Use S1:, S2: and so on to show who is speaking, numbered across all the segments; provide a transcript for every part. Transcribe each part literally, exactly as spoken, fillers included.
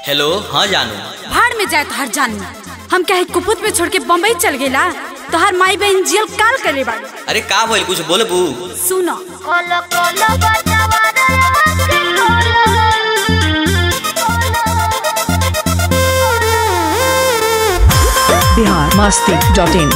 S1: Hello. हाँ जानू।
S2: भाड़ में जाए तो हर जानू हम कहे कुपुत में छोड़ के बम्बई चल गेला तो हर माई बहन जेल काल करे बाड़ी।
S1: अरे का बोल कुछ बोलबू?
S2: सुनो
S3: बिहार मस्ती डॉट इन।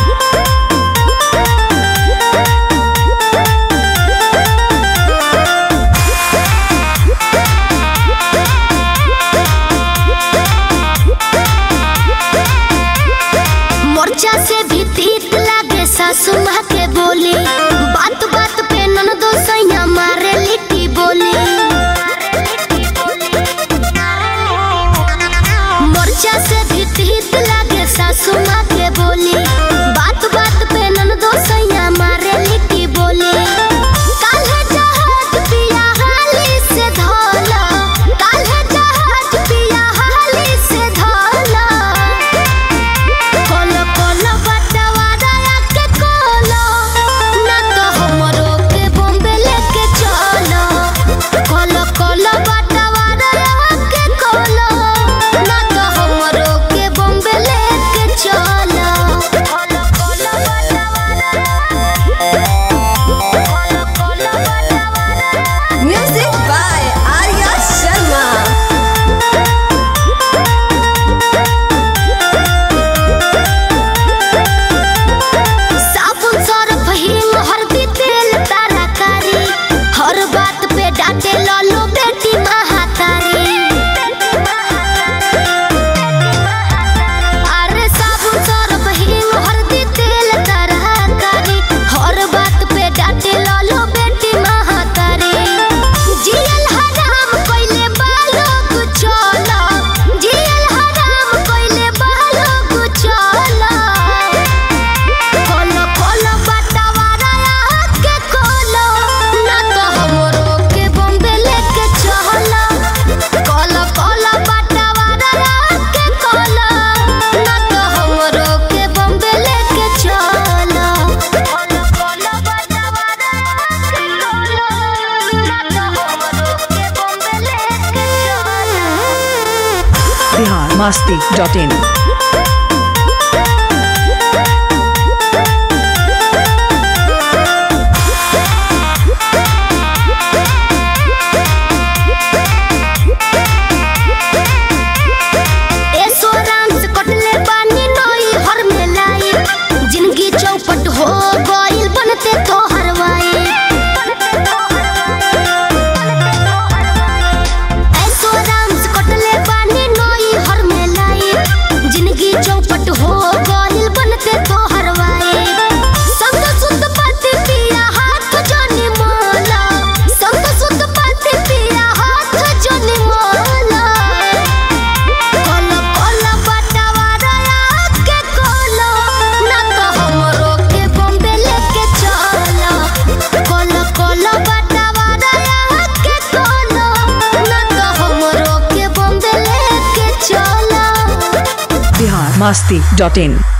S4: मोर्चा से भी तीत लागे सासू माँ के बोली, बात बात पे ननदो सैया मारे लिट्टी बोली। मोर्चा से भी तीत लागे सासू माँ के बोली, बात बात पे ननदो सैया मारे लिट्टी बोली। काल्हे जहाज पिया हाली से धोला, काल्हे जहाज पिया हाली से धोला। कोलो कोलो बटवारा के कोलो, ना तो हमरो के बॉम्बे लेके चलो। कोलो कोलो बटवारा के कोलो, ना तो हमरो के बॉम्बे लेके चलो। कोलो कोलो बटवारा, कोलो कोलो बटवारा।
S5: Music by Arya Sharma.
S4: साबुन सरफ हींग हल्दी तेल तरकारी, हर बात पे डांटे लालो बेटी महातारी। अरे साबुन सरफ हींग हल्दी तेल तरकारी, हर बात पे डांटे लालो बेटी महातारी। जियल हराम कोइले बालो कुचोला, जियल हराम कोइले बालो कुचोला। कोलो कोलो बटवारा के कोलो, ना तो हमरो के बॉम्बे लेके चलो। कोलो कोलो बटवारा के कोलो, ना तो हमरो के बॉम्बे लेके चलो। कोलो कोलो बटवारा के कोलो, ना तो हमरो के बॉम्बे लेके चलो।
S3: बिहार मस्ती डॉट इन।
S4: ऐसोराम से कटले बानी नई हर में लाई, जिंदगी चौपट हो गइल बनते तो हरवाई। ऐसोराम से कटले बानी नई हर में लाई, जिंदगी चौपट हो गइल बनते तो हरवाई। संग सुत पाती पिया हाथ जोनी मोला, संग सुत पाती पिया हाथ जोनी मोला। कोलो कोलो बटवारा के कोलो, ना तो हमरो के बॉम्बे लेके चलो। कोलो कोलो बटवारा के कोलो, ना तो हमरो के बॉम्बे लेके चलो।
S3: बिहार मस्ती डॉट इन।